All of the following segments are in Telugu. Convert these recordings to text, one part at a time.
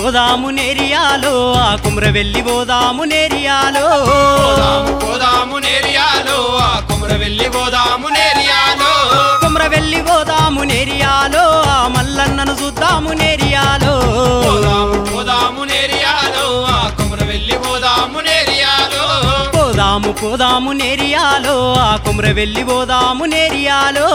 పోదాము నేరియాలో ఆ కుమ్రవెల్లి పోదాము నేరియాలో పోదాము నేరియాలో ఆ కుమ్రవెల్లి పోదాము నేరియాలో కుమ్రవెల్లి పోదాము నేరియాలో ఆ మల్లన్నను చూద్దాము నేరియాలో పోదాము నేరియాలో ఆ కుమ్రవెల్లి పోదాము నేరియాలో పోదాము నేరియాలో ఆ కుమ్రవెల్లి పోదాము నేరియాలో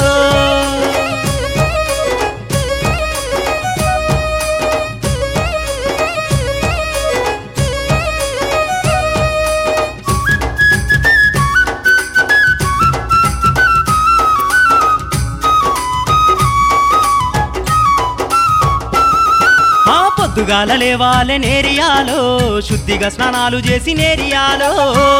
పొద్దుగాల లేవాలే నేరియాలో శుద్ధిగా స్నానాలు చేసి నేరియాలో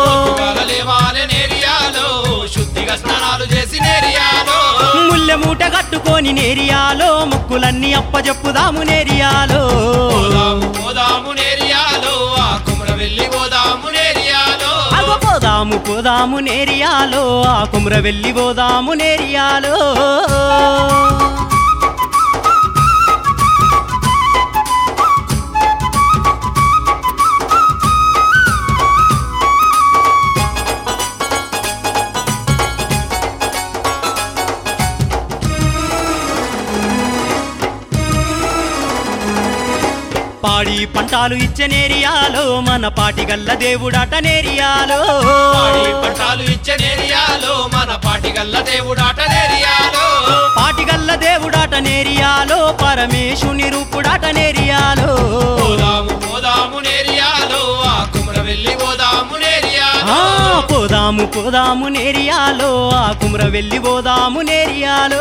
శుద్ధిగా స్నానాలు చేసి నేరియాలో ముల్లె మూట కట్టుకొని నేరియాలో మొక్కులన్నీ అప్పజెప్పుదాము నేరియాలో పోదాము నేరియాలో ఆ కుమ్రవెల్లి పోదాము నేరియాలో పోదాము నేరియాలో ఆ కుమ్రవెల్లి పోదాము నేరియాలో పాడి పంటాలు ఇచ్చే నేరియాలో మన పాటిగల్ల దేవుడాట నేరియాలో పంటాలు ఇచ్చే నేరియాలో మన పాటిగల్ల దేవుడాట నేరియాలో పాటిగల్ల దేవుడాట నేరియాలో పరమేశుని రూపుడాట నేరియాలో పోదాము నేరియాలో ఆ కుమ్రవెల్లి పోదాము నేరియాలో పోదాము నేరియాలో ఆ కుమ్రవెల్లి పోదాము నేరియాలో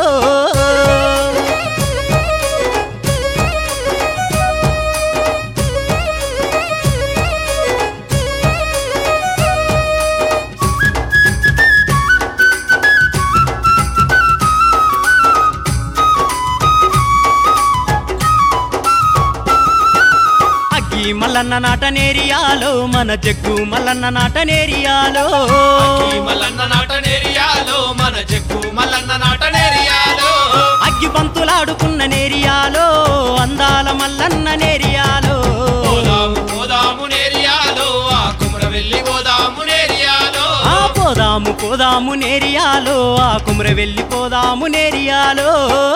మల్లన్న నాట నేరియాలో మన జగ్గు మల్లన్న నాట నేరియాలో మల్లన్న నాట నేరియాలో మన జగ్గు మల్లన్న నాట నేరియాలో అగ్గి పంతులాడుకున్న నేరియాలో అందాల మల్లన్న నేరియాలో పోదాము నేరియాలో ఆ కుమ్రవెల్లి పోదాము నేరియాలో పోదాము నేరియాలో ఆ కుమ్రవెల్లి పోదాము నేరియాలో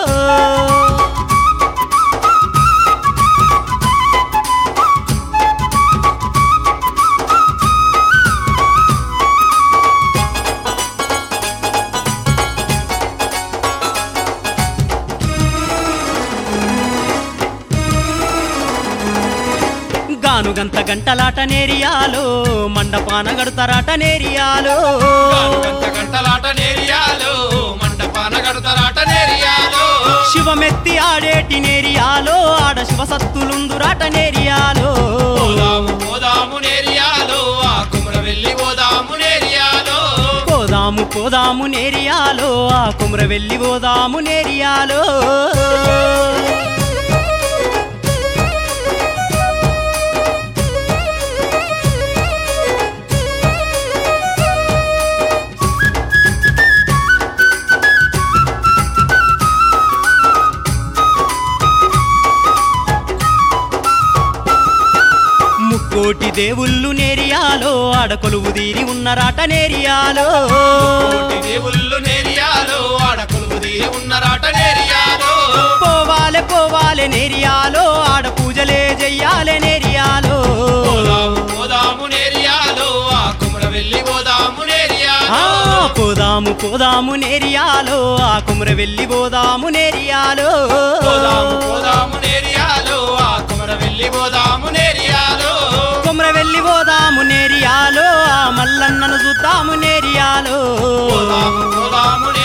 గానుగంత గంటలాట నేరియాలో మండపాన గడుతరాట నేరియాలో గంటలాట నేరియాలో మండపాన గడుతరాట నేరియాలో శివమెత్తి ఆడేటి నేరియాలో ఆడ శివసత్తులుందురాట నేరియాలో పోదాము నేరియాలో ఆ కుమ్రవెల్లి పోదాము నేరియాలో పోదాము నేరియాలో ఆ కుమ్రవెల్లి పోదాము నేరియాలో కోటి దేవుళ్ళు నేరియాలో ఆడకొలువు తీరి ఉన్నరాట నేరియాలో దేవుళ్ళు నేరియాలో ఆడకొలువు తీరి ఉన్నరాట నేరియాలో పోవాలే నేరియాలో ఆడ పూజలే చెయ్యాలే నేరియాలో పోదాము నేరియాలో ఆ కుమ్రవెల్లి పోదాము నేరియాలో పోదాము నేరియాలో ఆ కుమ్రవెల్లి పోదాము నేరియాలో పోదాము నేరియాలో ఆ కుమ్రవెల్లి పోదాము నేరియాలో కుమ్రవెల్లి పోదాము నేరియాలో ఆ మల్లన్నను చూద్దాము నేరియాలో పోదాము